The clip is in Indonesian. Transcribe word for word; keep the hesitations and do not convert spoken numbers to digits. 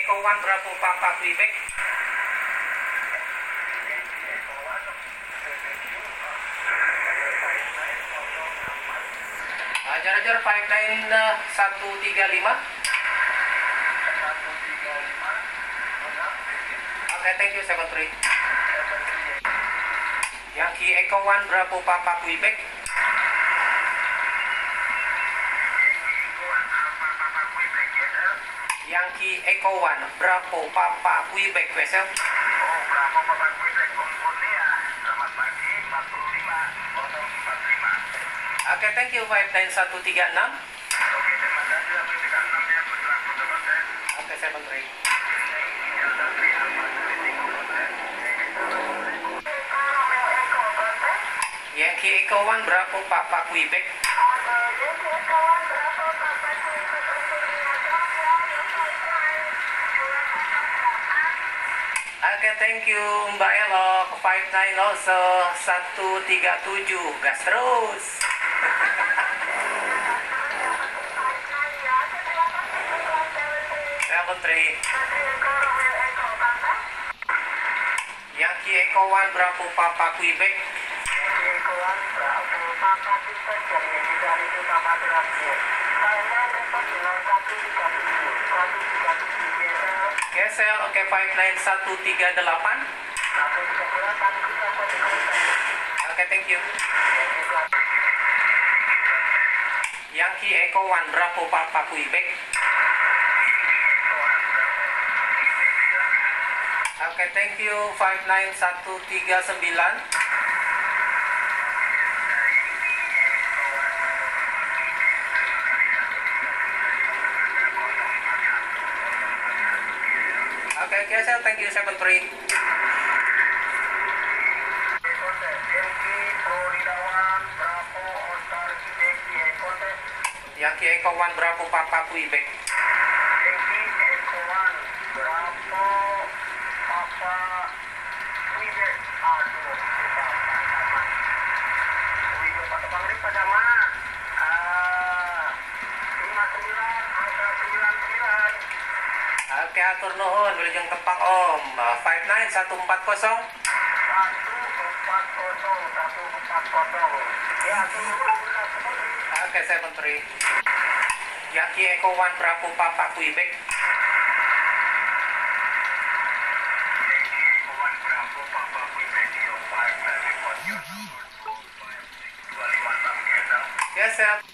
Echo One Bravo Papa Quebec. Uh, Jar-jar five nine satu tiga lima. Oke, thank you seven three. Yankee Echo One Bravo Papa Quebec. Yankee Echo One Bravo Papa Quebec vessel. Oh, Bravo Papa Quebec California. Selamat pagi, satu lima nol empat lima. Oke, thank you five nine satu tiga enam. Oke, terima kasih satu tiga enam ya, berlaku teman saya. Oke, seven three. Yankee Echo One Bravo Papa Quebec. Oke, thank you Mbak Elok. five nine also satu tiga tujuh. Gas terus. seven three. Yankee Echo One Bravo Papa Quebec. Gesel, oke, five nine satu tiga delapan. Oke, thank you. Yankee Echo One Bravo Papa Quebec. Oke, thank you. five nine satu tiga sembilan. Oke, oke, saya thank you seven three. Yankee Echo One Bravo Papa Quebec. Oke, atur nuhun, wilujeng tepang Om. five nine satu empat nol. Oke, seven three. Yankee Echo One Bravo Papa Quebec. Yes, sir.